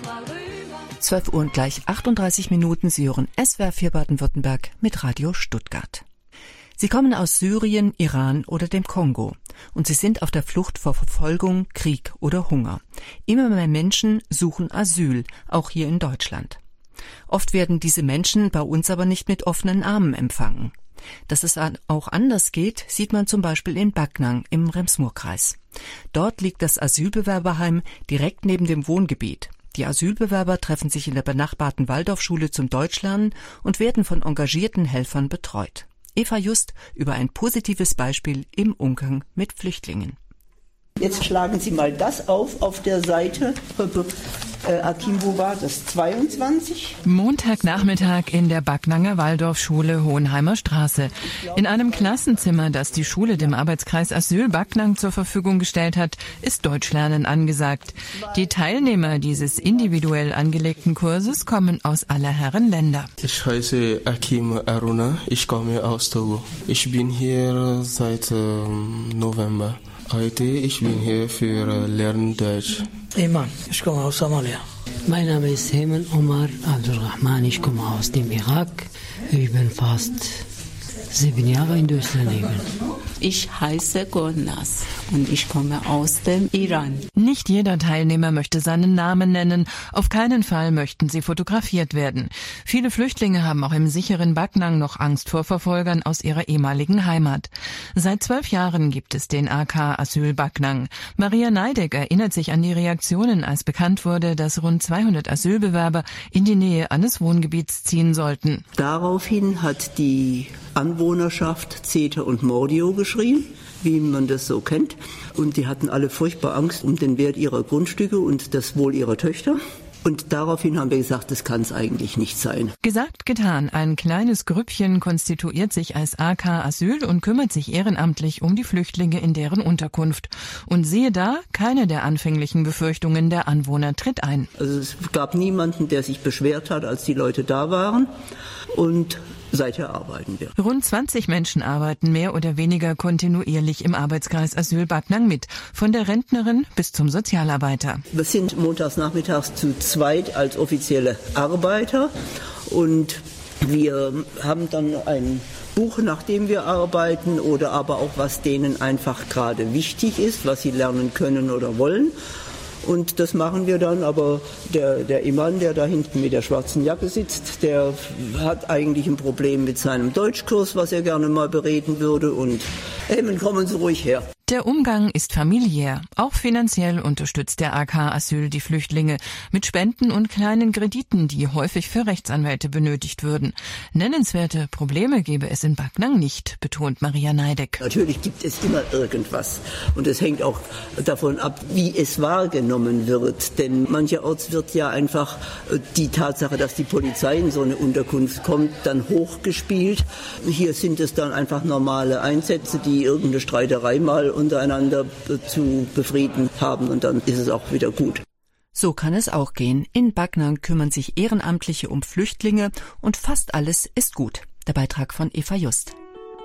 12 Uhr und gleich 38 Minuten. Sie hören SWR 4 Baden-Württemberg mit Radio Stuttgart. Sie kommen aus Syrien, Iran oder dem Kongo und sie sind auf der Flucht vor Verfolgung, Krieg oder Hunger. Immer mehr Menschen suchen Asyl, auch hier in Deutschland. Oft werden diese Menschen bei uns aber nicht mit offenen Armen empfangen. Dass es auch anders geht, sieht man zum Beispiel in Backnang im Rems-Murr-Kreis. Dort liegt das Asylbewerberheim direkt neben dem Wohngebiet. Die Asylbewerber treffen sich in der benachbarten Waldorfschule zum Deutschlernen und werden von engagierten Helfern betreut. Eva Just über ein positives Beispiel im Umgang mit Flüchtlingen. Jetzt schlagen Sie mal das auf der Seite. Akim, wo war das? 22? Montagnachmittag in der Backnanger Waldorfschule Hohenheimer Straße. In einem Klassenzimmer, das die Schule dem Arbeitskreis Asyl Backnang zur Verfügung gestellt hat, ist Deutschlernen angesagt. Die Teilnehmer dieses individuell angelegten Kurses kommen aus aller Herren Länder. Ich heiße Akim Aruna, ich komme aus Togo. Ich bin hier seit November. Heute ich bin hier für Lernen Deutsch. Iman, ich komme aus Somalia. Mein Name ist Heman Omar Abdulrahman, ich komme aus dem Irak. Ich bin fast 7 Jahre in Deutschland leben. Ich heiße Gulnaz und ich komme aus dem Iran. Nicht jeder Teilnehmer möchte seinen Namen nennen. Auf keinen Fall möchten sie fotografiert werden. Viele Flüchtlinge haben auch im sicheren Backnang noch Angst vor Verfolgern aus ihrer ehemaligen Heimat. Seit 12 Jahren gibt es den AK Asyl Backnang. Maria Neideck erinnert sich an die Reaktionen, als bekannt wurde, dass rund 200 Asylbewerber in die Nähe eines Wohngebiets ziehen sollten. Daraufhin hat die Anwohnerschaft Zeter und Mordio geschrien, wie man das so kennt. Und die hatten alle furchtbar Angst um den Wert ihrer Grundstücke und das Wohl ihrer Töchter. Und daraufhin haben wir gesagt, das kann es eigentlich nicht sein. Gesagt, getan. Ein kleines Grüppchen konstituiert sich als AK Asyl und kümmert sich ehrenamtlich um die Flüchtlinge in deren Unterkunft. Und siehe da, keine der anfänglichen Befürchtungen der Anwohner tritt ein. Also es gab niemanden, der sich beschwert hat, als die Leute da waren. Und seither arbeiten wir. Rund 20 Menschen arbeiten mehr oder weniger kontinuierlich im Arbeitskreis Asyl Backnang mit, von der Rentnerin bis zum Sozialarbeiter. Wir sind montags nachmittags zu zweit als offizielle Arbeiter und wir haben dann ein Buch, nach dem wir arbeiten oder aber auch, was denen einfach gerade wichtig ist, was sie lernen können oder wollen. Und das machen wir dann, aber der Iman, der da hinten mit der schwarzen Jacke sitzt, der hat eigentlich ein Problem mit seinem Deutschkurs, was er gerne mal bereden würde. Und kommen Sie ruhig her. Der Umgang ist familiär. Auch finanziell unterstützt der AK Asyl die Flüchtlinge mit Spenden und kleinen Krediten, die häufig für Rechtsanwälte benötigt würden. Nennenswerte Probleme gäbe es in Backnang nicht, betont Maria Neideck. Natürlich gibt es immer irgendwas. Und es hängt auch davon ab, wie es wahrgenommen wird. Denn mancherorts wird ja einfach die Tatsache, dass die Polizei in so eine Unterkunft kommt, dann hochgespielt. Hier sind es dann einfach normale Einsätze, die irgendeine Streiterei mal untereinander zu befrieden haben und dann ist es auch wieder gut. So kann es auch gehen. In Backnang kümmern sich Ehrenamtliche um Flüchtlinge und fast alles ist gut. Der Beitrag von Eva Just.